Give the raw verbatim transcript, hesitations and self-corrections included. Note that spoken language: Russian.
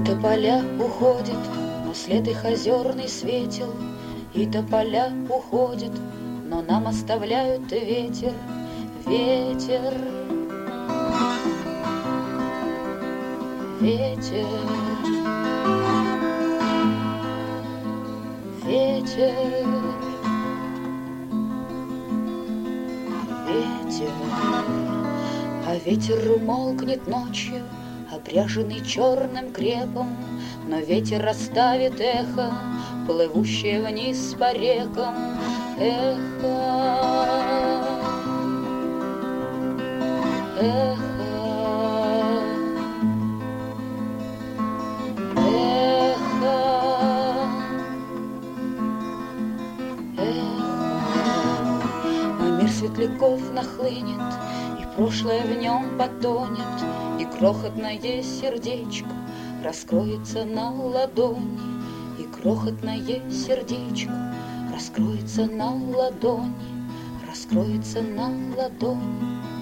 тополя уходят, но след их озерный светел. И тополя уходят, но нам оставляют ветер, ветер, ветер, ветер, ветер. А ветер умолкнет ночью, обряженный черным крепом, но ветер оставит эхо, плывущее вниз по рекам, эхо, эхо, эхо, эхо. Мой мир светляков нахлынет, и прошлое в нем потонет, и крохотное сердечко раскроется на ладони, и крохотное сердечко раскроется на ладони, раскроется на ладони.